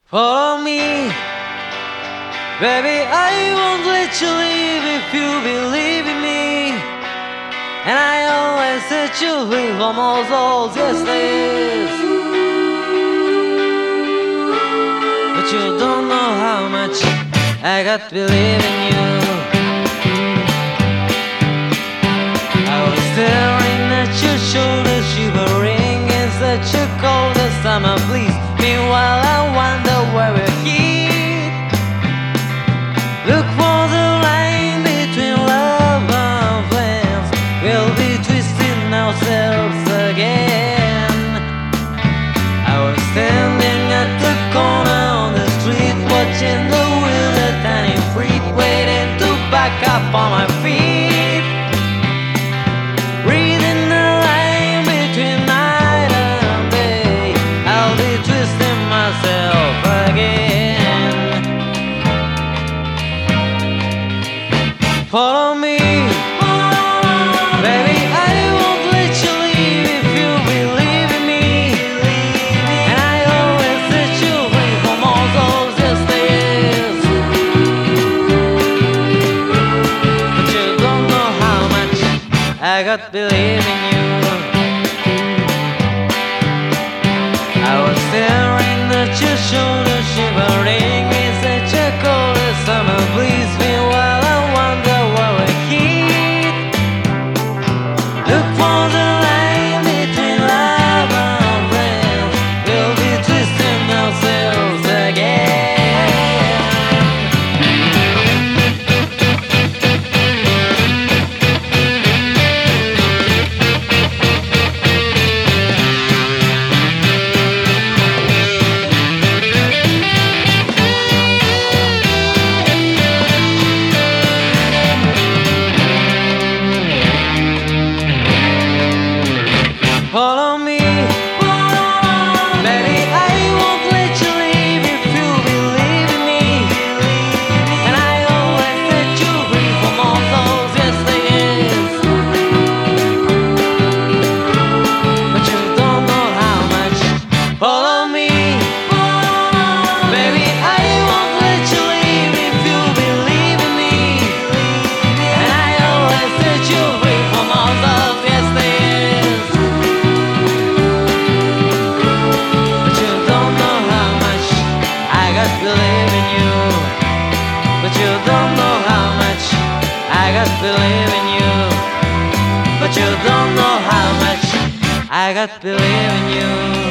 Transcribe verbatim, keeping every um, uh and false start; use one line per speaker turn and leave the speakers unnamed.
Follow me, baby, I won't let you leave if you believe in me. And I always set you free from all those yesterdays. But you don't know how much I got to believe in you. I was staring at your shoulders, shivering in such a cold summer breeze. Meanwhile I wonder where we're heat. Look for the line between love and flames. We'll be twisting ourselves again. I was standing at the corner on the street, watching the wheels at tiny feet, waiting to back up on my feet. Reading the line between night and day, I'll be twisting myself again. Follow me, baby, I won't let you leave if you believe in me. And I always set you free from all those yesterdays. But you don't know how much I got to believe in you. I was staring at your shoulder, shivering in such a cold summer breeze. Meanwhile I wonder where we heat. Look for the line between love and friends. We'll be twisting ourselves again. Follow me, baby, I won't let you leave if you believe in me. And I always set you free from all those yesterdays. But you don't know how much. Follow me, baby, I won't let you leave if you believe in me. And I always set you free from all those yesterdays. Believe in you, but you don't know how much I got to believe in you. But you don't know how much I got to believe in you.